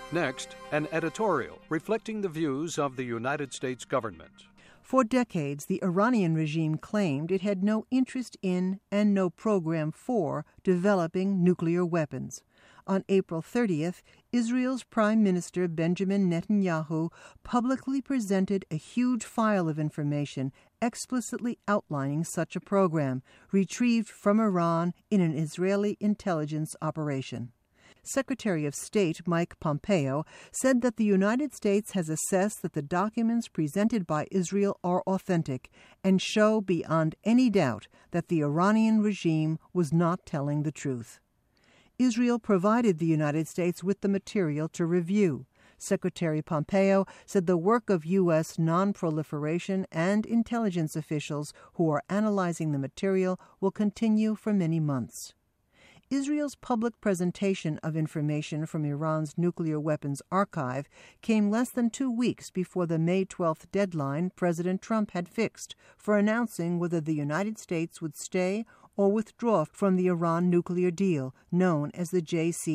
Next, an editorial reflecting the views of the United States government. For decades, the Iranian regime claimed it had no interest in and no program for developing nuclear weapons. On April 30th, Israel's Prime Minister Benjamin Netanyahu publicly presented a huge file of information explicitly outlining such a program, retrieved from Iran in an Israeli intelligence operation. Secretary of State Mike Pompeo said that the United States has assessed that the documents presented by Israel are authentic and show beyond any doubt that the Iranian regime was not telling the truth. Israel provided the United States with the material to review. Secretary Pompeo said the work of U.S. non-proliferation and intelligence officials who are analyzing the material will continue for many months. Israel's public presentation of information from Iran's nuclear weapons archive came less than 2 weeks before the May 12th deadline President Trump had fixed for announcing whether the United States would stay or withdraw from the Iran nuclear deal, known as the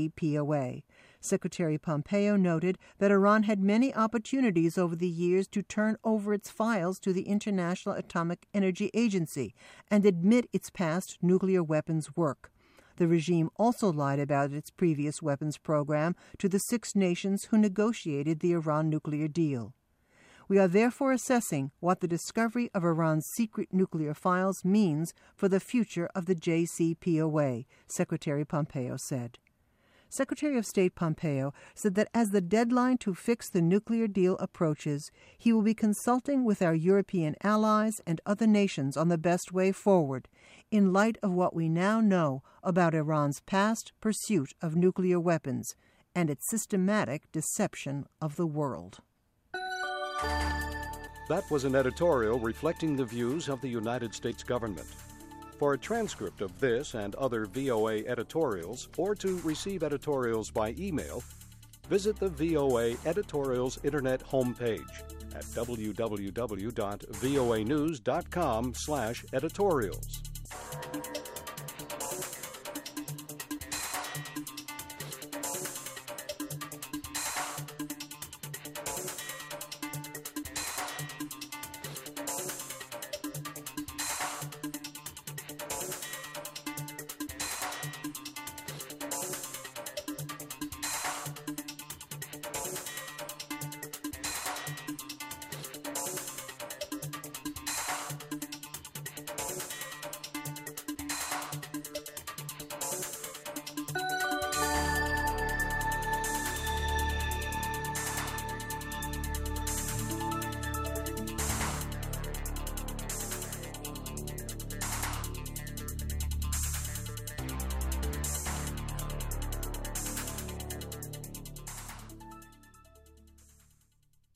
JCPOA. Secretary Pompeo noted that Iran had many opportunities over the years to turn over its files to the International Atomic Energy Agency and admit its past nuclear weapons work. The regime also lied about its previous weapons program to the 6 nations who negotiated the Iran nuclear deal. We are therefore assessing what the discovery of Iran's secret nuclear files means for the future of the JCPOA, Secretary Pompeo said. Secretary of State Pompeo said that as the deadline to fix the nuclear deal approaches, he will be consulting with our European allies and other nations on the best way forward, in light of what we now know about Iran's past pursuit of nuclear weapons and its systematic deception of the world. That was an editorial reflecting the views of the United States government. For a transcript of this and other VOA editorials, or to receive editorials by email, visit the VOA Editorials Internet homepage at www.voanews.com/editorials.